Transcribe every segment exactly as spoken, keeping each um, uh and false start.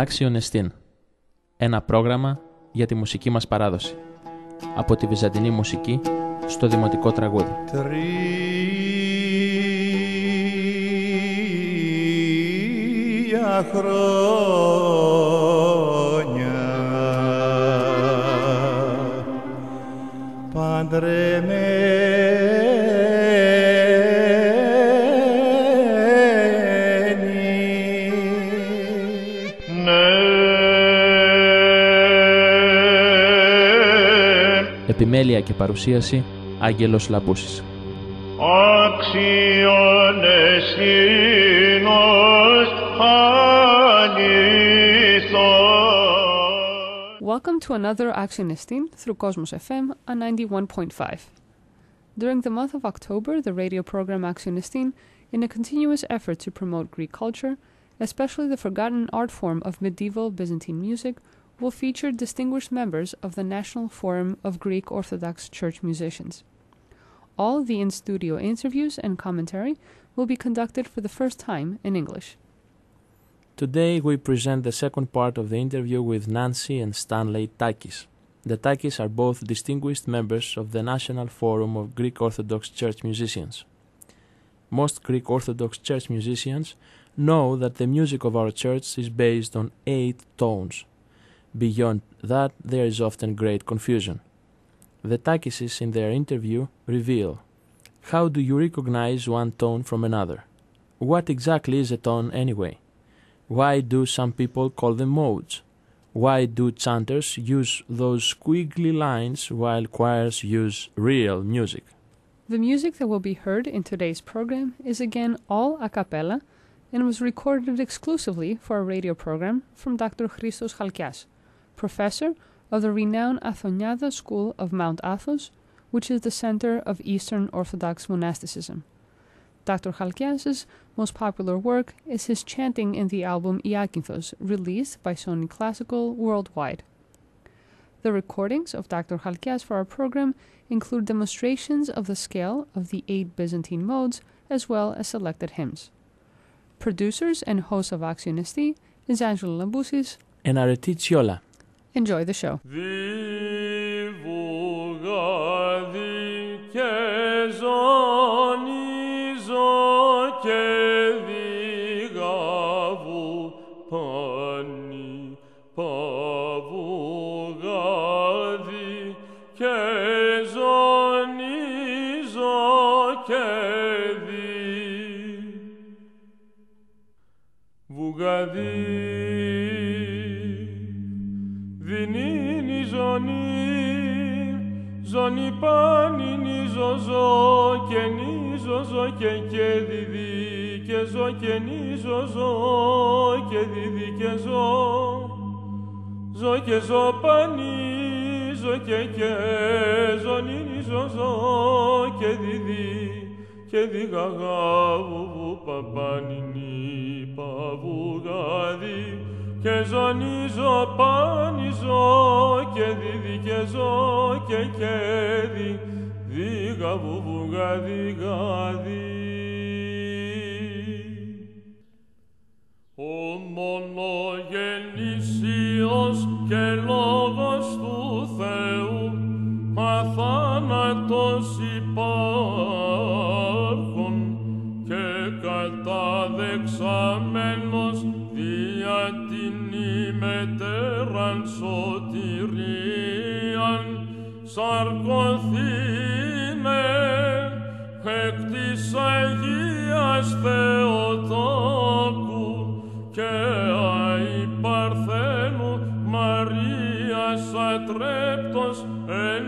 Άξιον Εστίν, ένα πρόγραμμα για τη μουσική μας παράδοση, από τη βυζαντινή μουσική στο δημοτικό τραγούδι. Τρία χρόνια παντρεμένοι, Επιμέλεια και παρουσίαση Άγγελος Λαμπούσης. Άξιον εστίνος αληθώς. Welcome to another Άξιον Εστίν through Cosmos F M on ninety-one point five. During the month of October, the radio program Άξιον Εστίν, in a continuous effort to promote Greek culture, especially the forgotten art form of medieval Byzantine music, will feature distinguished members of the National Forum of Greek Orthodox Church Musicians. All the in-studio interviews and commentary will be conducted for the first time in English. Today we present the second part of the interview with Nancy and Stanley Takis. The Takis are both distinguished members of the National Forum of Greek Orthodox Church Musicians. Most Greek Orthodox Church musicians know that the music of our church is based on eight tones. Beyond that, there is often great confusion. The Takises in their interview reveal: how do you recognize one tone from another? What exactly is a tone anyway? Why do some people call them modes? Why do chanters use those squiggly lines while choirs use real music? The music that will be heard in today's program is again all a cappella and was recorded exclusively for a radio program from Doctor Christos Chalkias, professor of the renowned Athoniada School of Mount Athos, which is the center of Eastern Orthodox monasticism. Doctor Chalkias' most popular work is his chanting in the album Iakinthos, released by Sony Classical worldwide. The recordings of Doctor Chalkias for our program include demonstrations of the scale of the eight Byzantine modes, as well as selected hymns. Producers and hosts of Άξιον Εστίν is Angelo Lambousis and Areti Tziola. Enjoy the show. Δινήνει ζωνή, ζωνή πάνινη ζωζό και νη ζωζό και και διδί και ζω και νη ζωζό και διδί και ζω ζω και ζω πάνι ζω και και ζωνήνει ζωζό και διδί και διγαγά βουβου παπάνινη παβουγάδι και ζωνίζω πάνιζω και δίδι και ζω και και δι δίγα βουβουγα δίγα δι. Ο μονογεννήσιος και λόγος του Θεού αθάνατος υπάρχων και καταδεξαμένος δια την ημετέραν σωτηρίαν σαρκωθήνε εκ της Αγίας Θεοτόκου και αη Παρθένου Μαρίας ατρέπτος εν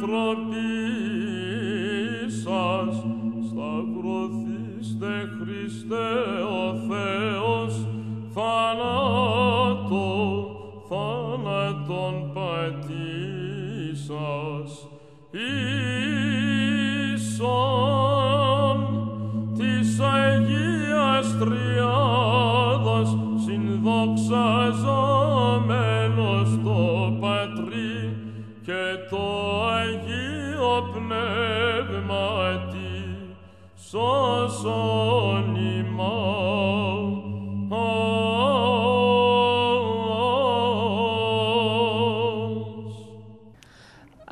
ανθρωπίσας σταυρωθήστε Χριστέ ο Θεός θάνατο, θάνατον πατήσας ίσον της Αγίας Τριάδας συνδοξαζόμενος το Πατρί και το Αγίο Πνεύματι σώσον ημάς.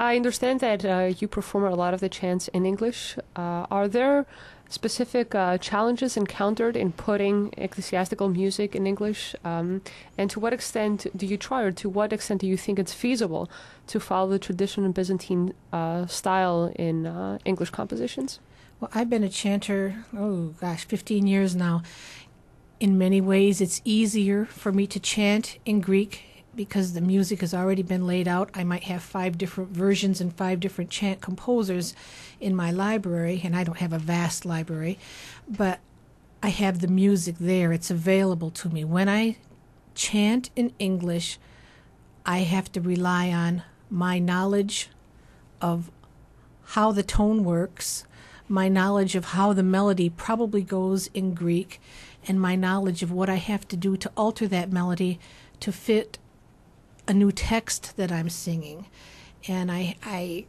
I understand that uh, you perform a lot of the chants in English. Uh, are there specific uh, challenges encountered in putting ecclesiastical music in English? Um, and to what extent do you try, or to what extent do you think it's feasible to follow the traditional Byzantine uh, style in uh, English compositions? Well, I've been a chanter, oh gosh, fifteen years now. In many ways, it's easier for me to chant in Greek because the music has already been laid out. I might have five different versions and five different chant composers in my library, and I don't have a vast library, but I have the music there. It's available to me. When I chant in English, I have to rely on my knowledge of how the tone works, my knowledge of how the melody probably goes in Greek, and my knowledge of what I have to do to alter that melody to fit a new text that I'm singing. And I, I,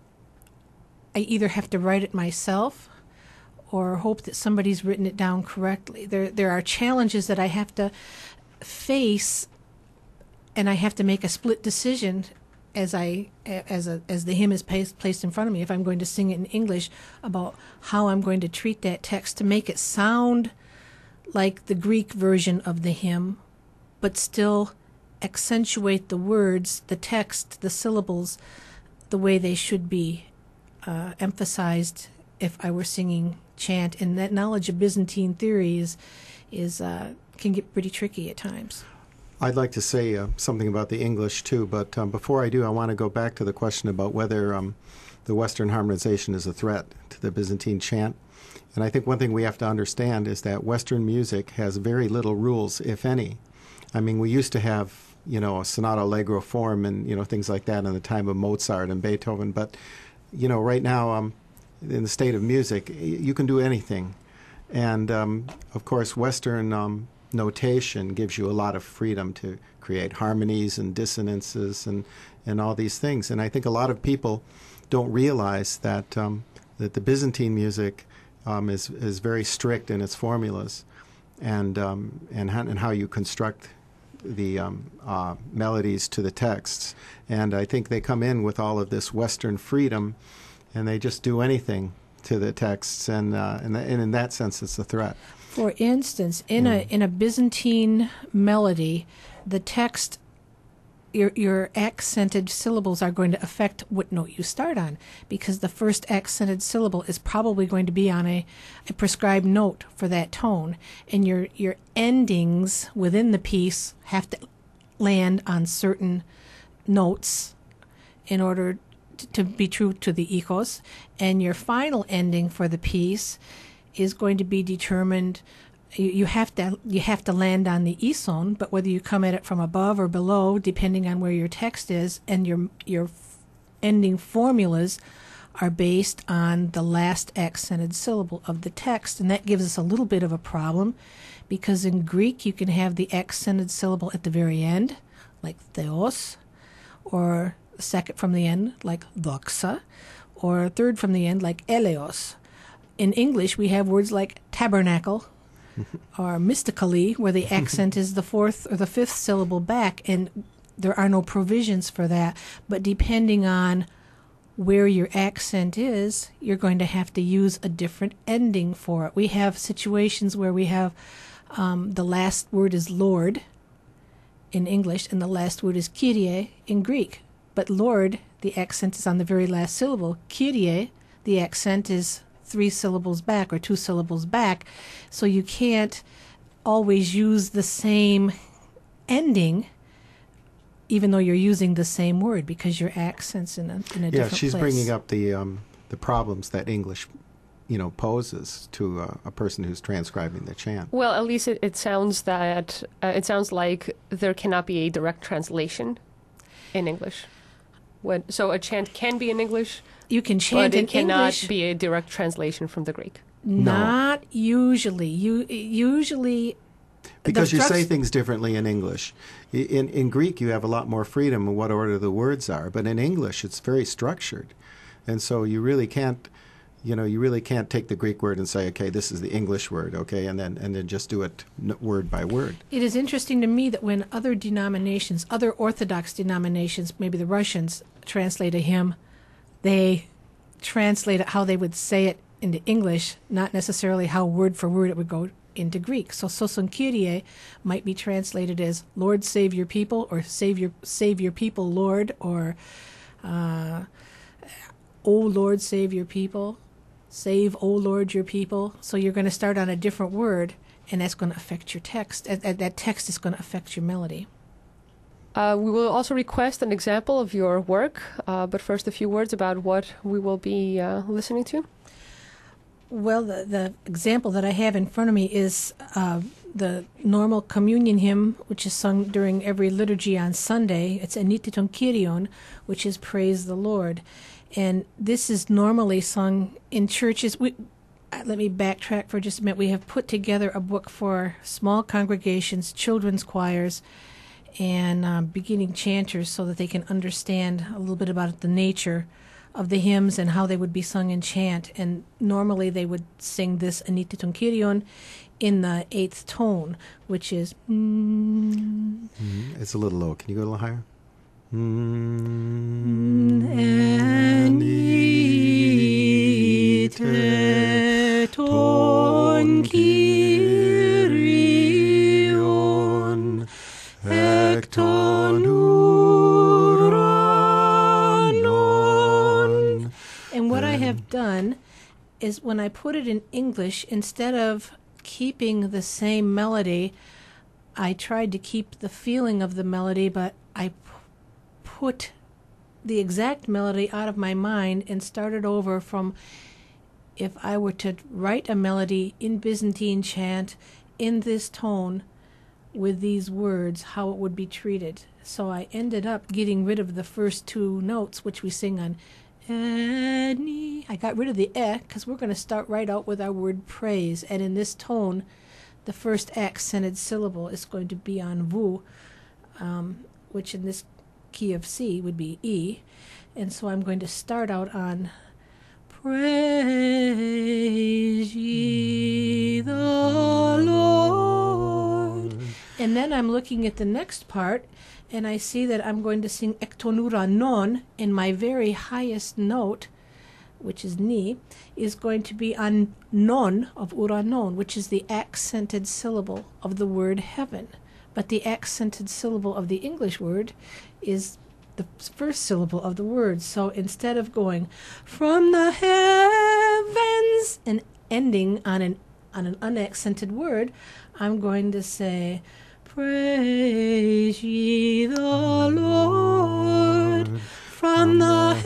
I either have to write it myself or hope that somebody's written it down correctly. There, there are challenges that I have to face, and I have to make a split decision as I, as a, as the hymn is placed, placed in front of me, if I'm going to sing it in English, about how I'm going to treat that text to make it sound like the Greek version of the hymn, but still accentuate the words, the text, the syllables, the way they should be uh, emphasized if I were singing chant. And that knowledge of Byzantine theory is, is uh, can get pretty tricky at times. I'd like to say uh, something about the English too, but um, before I do, I want to go back to the question about whether um, the Western harmonization is a threat to the Byzantine chant. And I think one thing we have to understand is that Western music has very little rules, if any. I mean, we used to have, you know, a sonata allegro form and, you know, things like that in the time of Mozart and Beethoven. But, you know, right now, um, in the state of music, you can do anything. And, um, of course, Western um, notation gives you a lot of freedom to create harmonies and dissonances and, and all these things. And I think a lot of people don't realize that, um, that the Byzantine music um, is, is very strict in its formulas and, um, and, how, and how you construct the um, uh, melodies to the texts. And I think they come in with all of this Western freedom, and they just do anything to the texts, and, uh, and, and in that sense it's a threat. For instance, in Yeah. a in a Byzantine melody, the text, your your accented syllables are going to affect what note you start on, because the first accented syllable is probably going to be on a, a prescribed note for that tone, and your your endings within the piece have to land on certain notes in order to, to be true to the echos, and your final ending for the piece is going to be determined. You, you have to you have to land on the ison, but whether you come at it from above or below, depending on where your text is, and your your ending formulas are based on the last accented syllable of the text, and that gives us a little bit of a problem, because in Greek you can have the accented syllable at the very end, like theos, or the second from the end, like doxa, or third from the end, like eleos. In English, we have words like tabernacle or mystically, where the accent is the fourth or the fifth syllable back, and there are no provisions for that. But depending on where your accent is, you're going to have to use a different ending for it. We have situations where we have um, the last word is Lord in English, and the last word is Kyrie in Greek. But Lord, the accent is on the very last syllable. Kyrie, the accent is three syllables back or two syllables back, so you can't always use the same ending even though you're using the same word, because your accent's in a, in a Yeah, different place. Yeah, she's bringing up the um, the problems that English, you know, poses to uh, a person who's transcribing the chant. Well, at least it, it sounds that uh, it sounds like there cannot be a direct translation in English. When, so a chant can be in English, you can chant but it in cannot English. be a direct translation from the Greek. Not no. usually. You usually because you frux- say things differently in English. In in Greek, you have a lot more freedom in what order the words are, but in English, it's very structured, and so you really can't, you know, you really can't take the Greek word and say, okay, this is the English word, okay, and then and then just do it word by word. It is interesting to me that when other denominations, other Orthodox denominations, maybe the Russians, translate a hymn they translate it how they would say it into English, not necessarily how word for word it would go into Greek. So soson Kyrie might be translated as Lord save your people, or save your, save your people, Lord, or uh, O Lord save your people, save, O Lord, your people. So you're going to start on a different word, and that's going to affect your text. And that text is going to affect your melody. Uh, we will also request an example of your work, uh, but first a few words about what we will be uh, listening to. Well, the, the example that I have in front of me is uh, the normal communion hymn, which is sung during every liturgy on Sunday. It's Enite ton Kyrion, which is Praise the Lord. And this is normally sung in churches. We, let me backtrack for just a minute. We have put together a book for small congregations, children's choirs, and uh, beginning chanters, so that they can understand a little bit about the nature of the hymns and how they would be sung in chant. And normally they would sing this Enite ton Kyrion in the eighth tone, which is... Mm, mm, it's a little low. Can you go a little higher? Mm, Enite ton Kyrion ek ton uranon. And what I have done is, when I put it in English, instead of keeping the same melody, I tried to keep the feeling of the melody, but I p- put the exact melody out of my mind and started over from, if I were to write a melody in Byzantine chant in this tone with these words, how it would be treated. So I ended up getting rid of the first two notes, which we sing on Eni. I got rid of the eh, because we're going to start right out with our word praise. And in this tone, the first accented syllable is going to be on vu, um, which in this key of C would be E. And so I'm going to start out on Praise ye the Lord. And then I'm looking at the next part, and I see that I'm going to sing ek ton uranon, and my very highest note, which is ni, is going to be on non of uranon, which is the accented syllable of the word heaven. But the accented syllable of the English word is the first syllable of the word. So instead of going from the heavens and ending on an on an unaccented word, I'm going to say, praise ye the Lord from the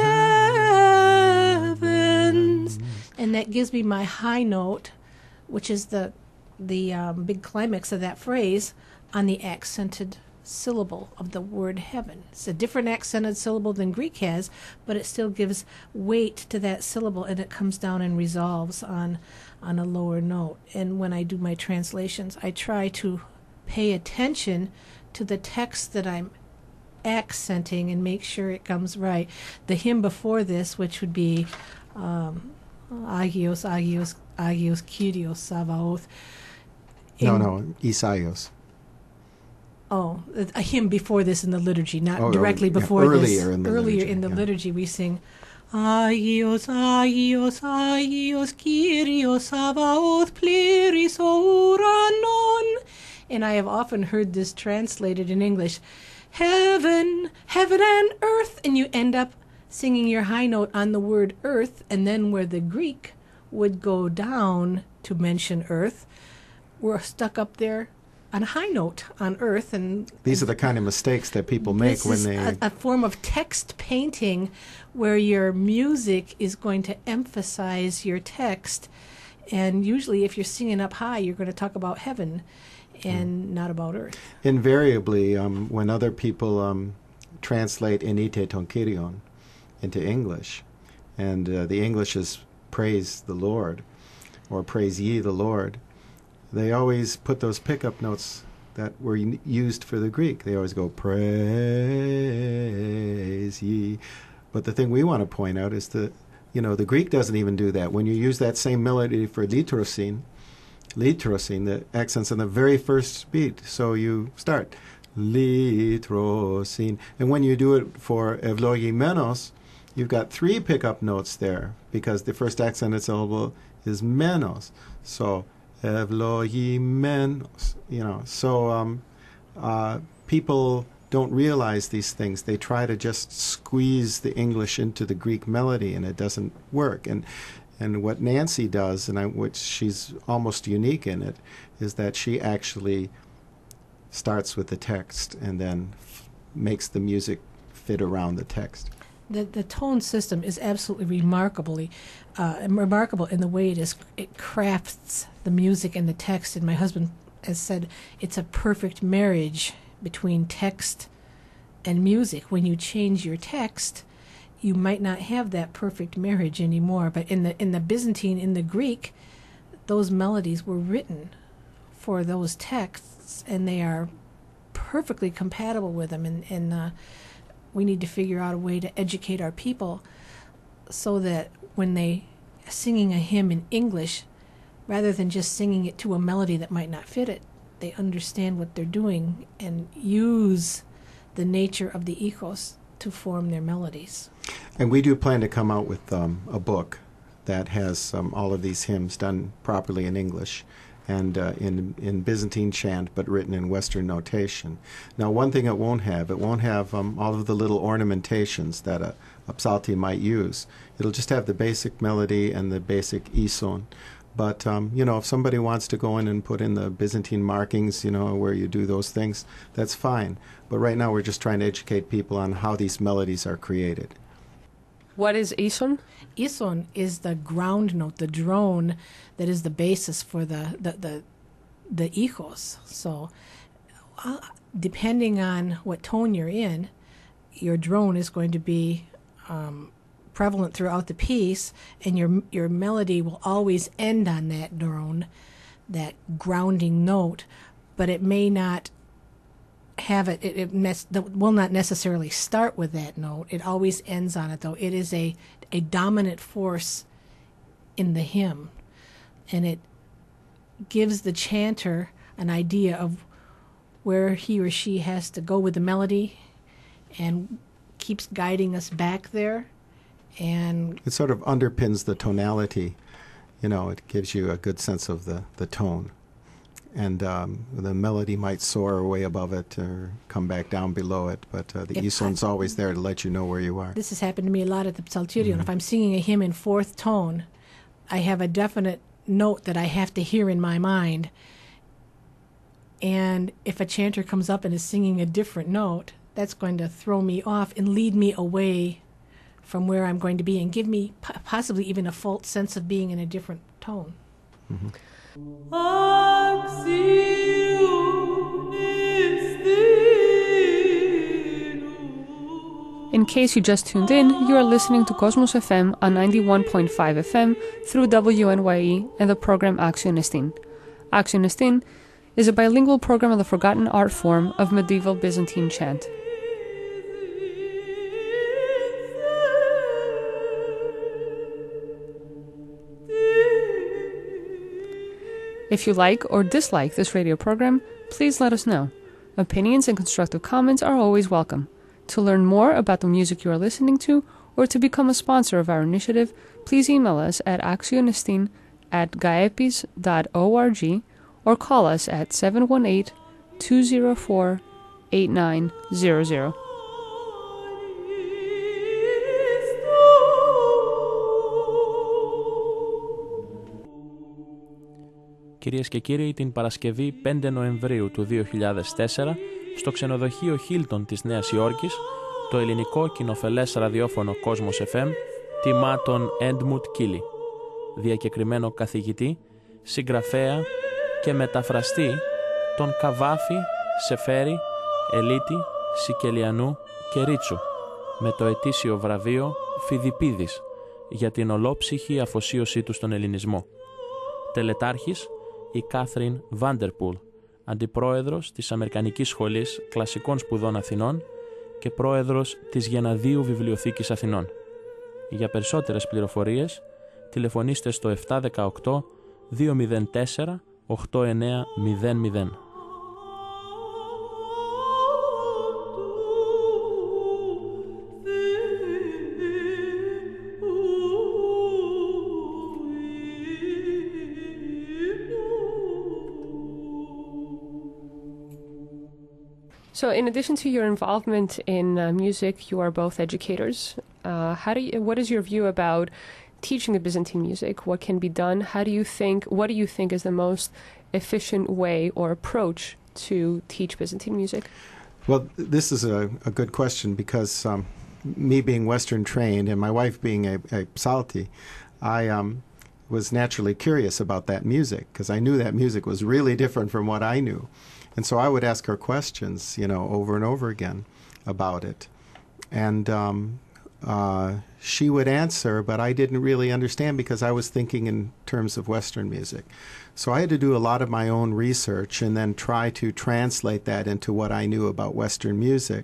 heavens. And that gives me my high note, which is the the um, big climax of that phrase, on the accented syllable of the word heaven. It's a different accented syllable than Greek has, but it still gives weight to that syllable, and it comes down and resolves on on a lower note. And when I do my translations, I try to pay attention to the text that I'm accenting and make sure it comes right. The hymn before this, which would be um, Agios, Agios, Agios, Kyrios, Sabaoth. No, no, Isaios. Oh, a hymn before this in the liturgy, not oh, directly yeah, before earlier this. In the earlier liturgy, in the yeah. liturgy, we sing, Agios, Agios, Agios, Kyrios, Sabaoth, Pleris, Uranon. And I have often heard this translated in English, heaven, heaven and earth, and you end up singing your high note on the word earth, and then where the Greek would go down to mention earth, we're stuck up there on a high note on earth. And these are the kind of mistakes that people make when they... This is a, a form of text painting where your music is going to emphasize your text, and usually if you're singing up high, you're going to talk about heaven and mm. not about earth. Invariably, um, when other people um, translate Enite ton Kyrion into English, and uh, the English is praise the Lord, or praise ye the Lord, they always put those pickup notes that were u- used for the Greek. They always go, praise ye. But the thing we want to point out is that, you know, the Greek doesn't even do that. When you use that same melody for litrosin, litrosin, the accent's on the very first beat. So you start, litrosin. And when you do it for evlogimenos, you've got three pickup notes there because the first accented syllable is menos. So, evloimenos, you know. So um, uh, people don't realize these things. They try to just squeeze the English into the Greek melody, and it doesn't work. And and what Nancy does, and I, which she's almost unique in it, is that she actually starts with the text and then f- makes the music fit around the text. The the tone system is absolutely remarkably uh, remarkable in the way it is. It crafts the music and the text. And my husband has said it's a perfect marriage between text and music. When you change your text, you might not have that perfect marriage anymore. But in the in the Byzantine, in the Greek, those melodies were written for those texts, and they are perfectly compatible with them. And, and uh, we need to figure out a way to educate our people so that when they are singing a hymn in English, rather than just singing it to a melody that might not fit it, they understand what they're doing and use the nature of the echos to form their melodies. And we do plan to come out with um, a book that has um, all of these hymns done properly in English and uh, in in Byzantine chant, but written in Western notation. Now, one thing it won't have, it won't have um, all of the little ornamentations that a, a psalty might use. It'll just have the basic melody and the basic ison. But, um, you know, if somebody wants to go in and put in the Byzantine markings, you know, where you do those things, that's fine. But right now we're just trying to educate people on how these melodies are created. What is ison? Ison is the ground note, the drone that is the basis for the the the, the echos. So uh, depending on what tone you're in, your drone is going to be um, prevalent throughout the piece, and your your melody will always end on that drone, that grounding note, but it may not have it, it, it mes- will not necessarily start with that note. It always ends on it, though. It is a, a dominant force in the hymn, and it gives the chanter an idea of where he or she has to go with the melody and keeps guiding us back there. And it sort of underpins the tonality. You know, it gives you a good sense of the, the tone. And um, the melody might soar way above it or come back down below it, but uh, the ison's always there to let you know where you are. This has happened to me a lot at the Psalterion. Mm-hmm. If I'm singing a hymn in fourth tone, I have a definite note that I have to hear in my mind. And if a chanter comes up and is singing a different note, that's going to throw me off and lead me away from where I'm going to be and give me p- possibly even a false sense of being in a different tone. Mm-hmm. In case you just tuned in, you are listening to Cosmos F M on ninety-one point five F M through W N Y E and the program Axion Estin. Axion Estin is a bilingual program of the forgotten art form of medieval Byzantine chant. If you like or dislike this radio program, please let us know. Opinions and constructive comments are always welcome. To learn more about the music you are listening to, or to become a sponsor of our initiative, please email us at axionestin at gaepis dot org or call us at seven one eight, two zero four, eight nine zero zero. Κυρίες και κύριοι, την Παρασκευή πέντε Νοεμβρίου του δύο χιλιάδες τέσσερα, στο ξενοδοχείο Hilton της Νέας Υόρκης, το ελληνικό κοινοφελές ραδιόφωνο Cosmos εφ εμ τιμά τον Έντμουντ Κίλι, διακεκριμένο καθηγητή, συγγραφέα και μεταφραστή των Καβάφη, Σεφέρη, Ελίτη, Σικελιανού και Ρίτσου, με το ετήσιο βραβείο Φιδιπίδης για την ολόψυχη αφοσίωσή του στον ελληνισμό. Τελετάρχης η Κάθριν Βάντερπουλ, αντιπρόεδρος της Αμερικανικής Σχολής Κλασικών Σπουδών Αθηνών και πρόεδρος της Γεναδίου Βιβλιοθήκης Αθηνών. Για περισσότερες πληροφορίες, τηλεφωνήστε στο επτά ένα οκτώ, δύο μηδέν τέσσερα, οκτώ εννέα μηδέν μηδέν. So, in addition to your involvement in uh, music, you are both educators. Uh, how do you, what is your view about teaching the Byzantine music? What can be done? How do you think? What do you think is the most efficient way or approach to teach Byzantine music? Well, this is a, a good question because um, me being Western trained and my wife being a, a psalti, I um, was naturally curious about that music because I knew that music was really different from what I knew. And so I would ask her questions, you know, over and over again about it. And um, uh, she would answer, but I didn't really understand because I was thinking in terms of Western music. So I had to do a lot of my own research and then try to translate that into what I knew about Western music.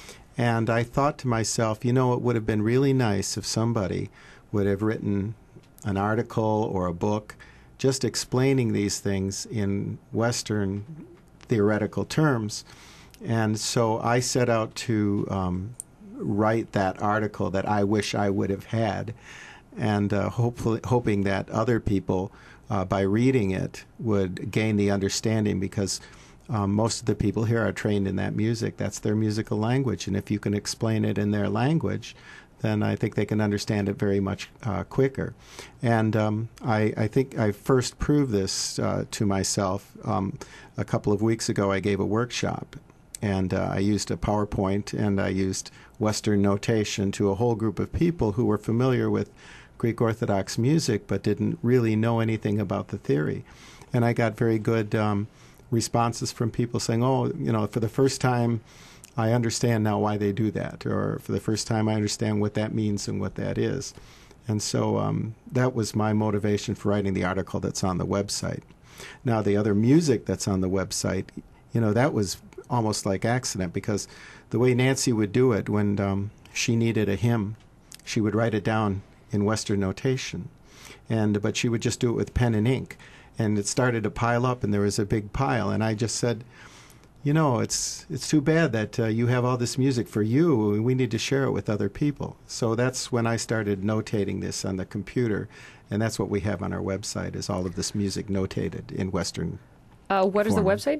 And I thought to myself, you know, it would have been really nice if somebody would have written an article or a book just explaining these things in Western theoretical terms. And so I set out to um, write that article that I wish I would have had, and uh, hopefully hoping that other people, uh, by reading it, would gain the understanding, because um, most of the people here are trained in that music. That's their musical language, and if you can explain it in their language, then I think they can understand it very much uh, quicker. And um, I, I think I first proved this uh, to myself. Um, a couple of weeks ago, I gave a workshop, and uh, I used a PowerPoint, and I used Western notation to a whole group of people who were familiar with Greek Orthodox music but didn't really know anything about the theory. And I got very good um, responses from people saying, oh, you know, for the first time, I understand now why they do that, or for the first time I understand what that means and what that is. And so um, that was my motivation for writing the article that's on the website. Now, the other music that's on the website, you know, that was almost like accident, because the way Nancy would do it, when um, she needed a hymn, she would write it down in Western notation, and but she would just do it with pen and ink. And it started to pile up, and there was a big pile, and I just said, you know, it's it's too bad that uh, you have all this music for you. We need to share it with other people. So that's when I started notating this on the computer, and that's what we have on our website, is all of this music notated in Western. Uh, what is form. the website?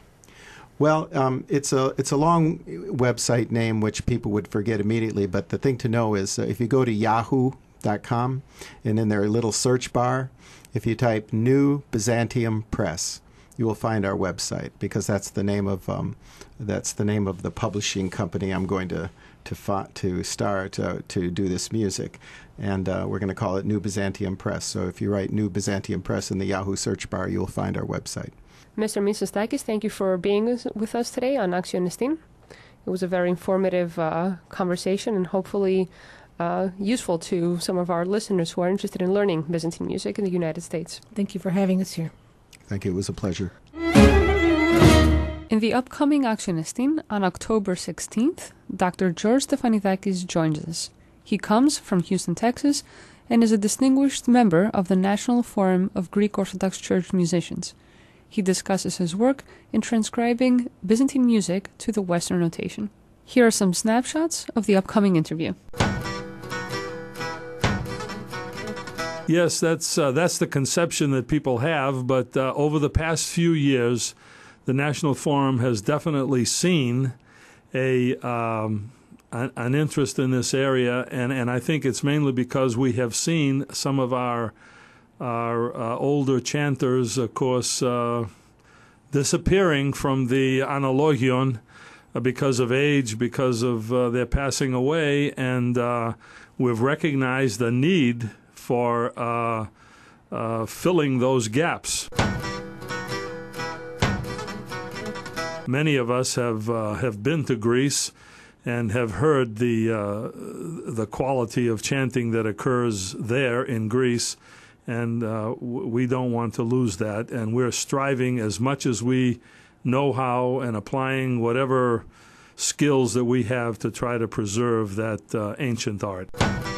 Well, um, it's a it's a long website name which people would forget immediately. But the thing to know is, uh, if you go to yahoo dot com, and in their little search bar, if you type New Byzantium Press, you will find our website, because that's the name of um, that's the name of the publishing company I'm going to to fa- to start uh, to do this music, and uh, we're going to call it New Byzantium Press. So if you write New Byzantium Press in the Yahoo search bar, you'll find our website. Mister Mitsotakis, thank you for being with us today on Axionistin. It was a very informative uh, conversation, and hopefully uh, useful to some of our listeners who are interested in learning Byzantine music in the United States. Thank you for having us here. Thank you. It was a pleasure. In the upcoming Axionistin on October sixteenth, Doctor George Stefanidakis joins us. He comes from Houston, Texas, and is a distinguished member of the National Forum of Greek Orthodox Church Musicians. He discusses his work in transcribing Byzantine music to the Western notation. Here are some snapshots of the upcoming interview. Yes, that's uh, that's the conception that people have, but uh, over the past few years, the National Forum has definitely seen a um, an, an interest in this area, and, and I think it's mainly because we have seen some of our our uh, older chanters, of course, uh, disappearing from the analogion uh, because of age, because of uh, their passing away, and uh, we've recognized the need for uh, uh, filling those gaps. Many of us have uh, have been to Greece and have heard the uh, the quality of chanting that occurs there in Greece, and uh, w- we don't want to lose that. And we're striving as much as we know how and applying whatever skills that we have to try to preserve that uh, ancient art.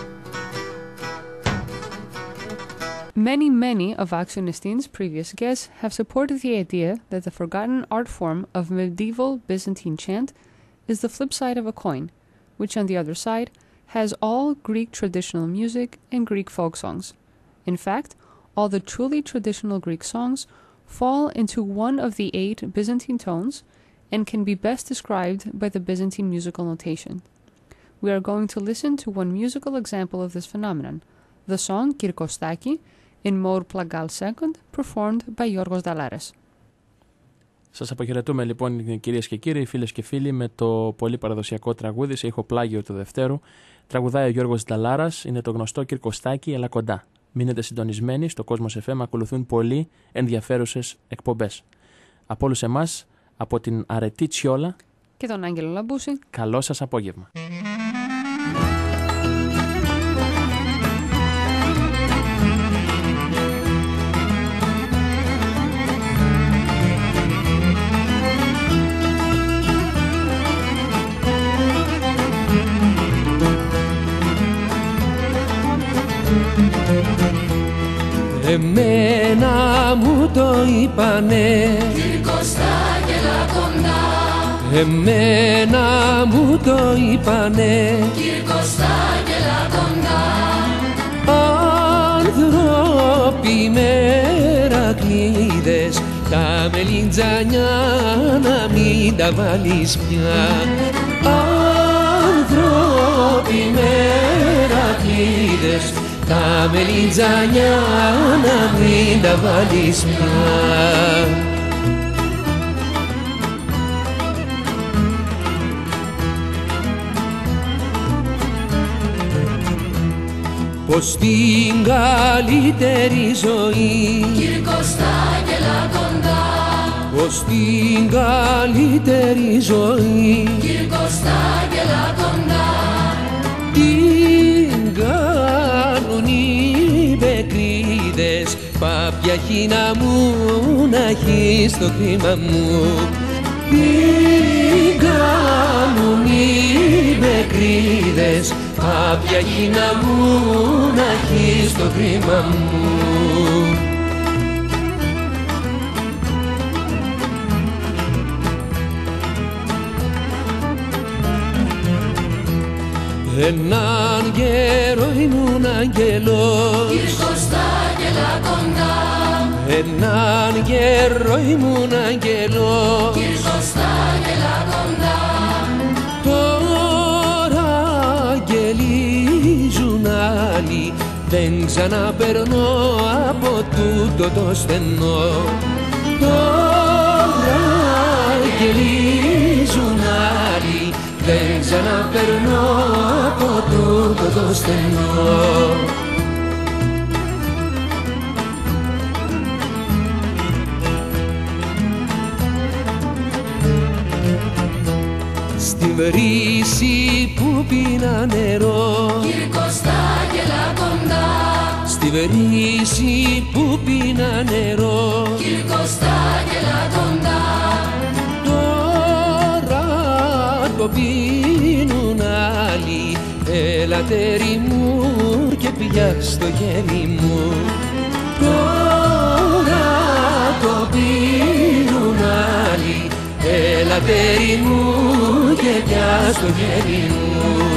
Many, many of Axionistin's previous guests have supported the idea that the forgotten art form of medieval Byzantine chant is the flip side of a coin, which on the other side has all Greek traditional music and Greek folk songs. In fact, all the truly traditional Greek songs fall into one of the eight Byzantine tones, and can be best described by the Byzantine musical notation. We are going to listen to one musical example of this phenomenon, the song Kirkostaki, in Mour Plagal second, performed by Yorgos Dallaras. Σας αποχαιρετούμε λοιπόν κυρίες και κύριοι, φίλες και φίλοι, με το πολύ παραδοσιακό τραγούδι σε ηχοπλάγιο του Δευτέρου. Τραγουδάει ο Γιώργος Νταλάρας, είναι το γνωστό Κυρκοστάκι, έλα κοντά. Μείνετε συντονισμένοι, στο Κόσμος εφ εμ ακολουθούν πολύ ενδιαφέρουσες εκπομπές. Από όλους εμάς, από την Αρετή Τσιόλα και τον Άγγελο Λαμπούση, καλό σας απόγευμα. Εμένα μου το είπανε Κυρκοστάκι έλα κοντά. Εμένα μου το είπανε Κυρκοστάκι έλα κοντά. Άνθρωποι μερακλείδες, τα μελιτζανιά να μην τα βάλεις πια. Άνθρωποι μερακλείδες, τα μελιτζανιά να μην τα βάλεις πια. Πως την καλύτερη ζωή Κυρκοστάκι έλα κοντά. Πως την καλύτερη ζωή Κυρκοστάκι έλα κοντά. την κάνουν οι μπεκρίδες, πάπια χίνα μου να έχεις το κρίμα μου. Την κάνουν οι μπεκρίδες, πάπια χίνα μου να έχεις το κρίμα μου. Έναν καιρό ήμουν αγγελός, Κυρκοστάκι έλα κοντά. έναν καιρό ήμουν αγγελός, Κυρκοστάκι έλα κοντά. τώρα αγγελίζουν άλλοι, δεν ξαναπερνώ από τούτο το στενό. Τώρα αγγελίζουν άλλοι, δεν ξαναπερνώ από τούτο το στενό. Στη βρύση που πίνα νερό, Κυρκοστάκι έλα κοντά. στη βρύση που πίνα νερό, Κυρκοστάκι έλα κοντά. το πίνουν άλλοι, έλα τέρι μου και πιάσ' το χέρι μου. Τώρα το πίνουν άλλοι, έλα τέρι μου και πιάσ' το χέρι μου.